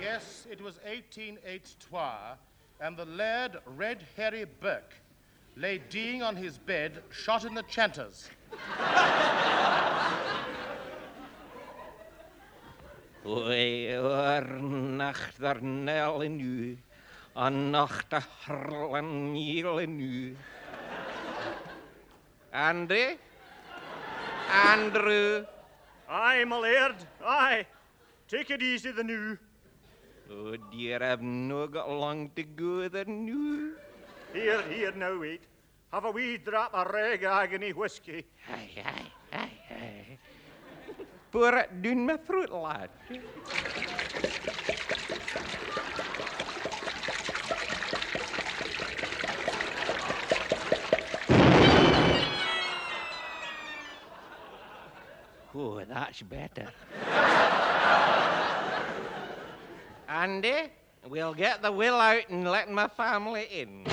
Yes, it was 1883, and the Laird Red Harry Burke lay deeing on his bed, shot in the chanters. Oei, oor nacht der nel in u, an nacht der harlan niel in u. Andy? Andrew? Aye, my laird, aye. Take it easy the new. Oh, dear, I've no got long to go the new. Here, now wait. Have a wee drop of reg agony whiskey. Aye. Pour it down my throat, lad. Oh, that's better. Andy, we'll get the will out and let my family in.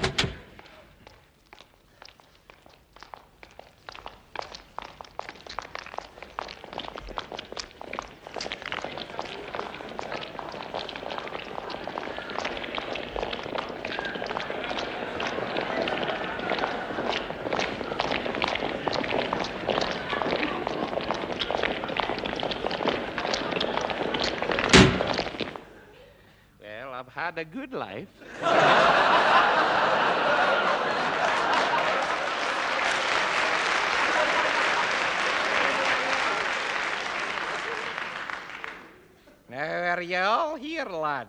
I've had a good life. Now, are you all here, lads?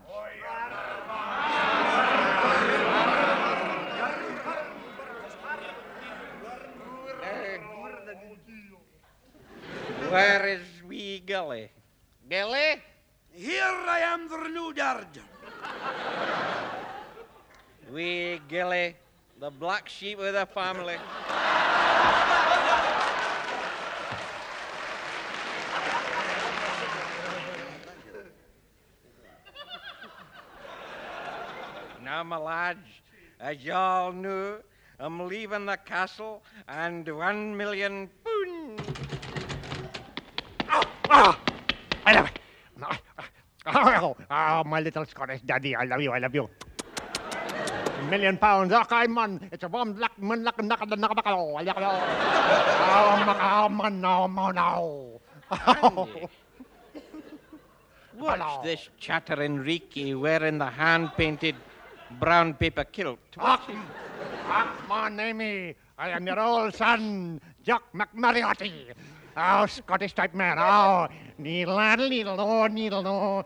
Where is wee Gilly? Gilly? Here I am, the renewed. Wee Gilly, the black sheep of the family. Now, my lads, as you all know, I'm leaving the castle and £1 million. I love it. Oh, my little Scottish daddy, I love you. £1 million. Okay, man. It's a bomb luck, man, luck, knock, oh, man, no. What's this chatter Enrique wearing the hand-painted brown paper kilt? Man, Amy, I am your old son, Jock McMariotti. Oh, Scottish type man. Oh, needle, no, oh,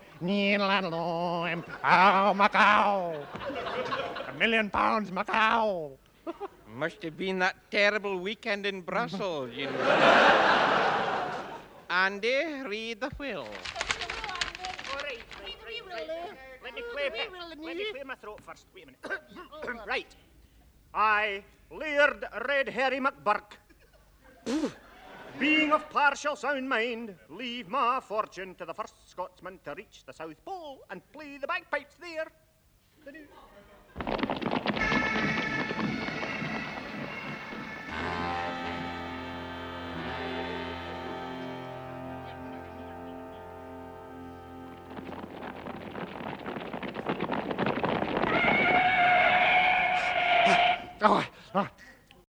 Macau. £1 million, Macau. Must have been that terrible weekend in Brussels, you know. Andy, read the will. All right. Let me clear my throat first. Wait a minute. Right. I, Laird Red Harry McBurke, being of partial sound mind, leave my fortune to the first Scotsman to reach the South Pole and play the bagpipes there.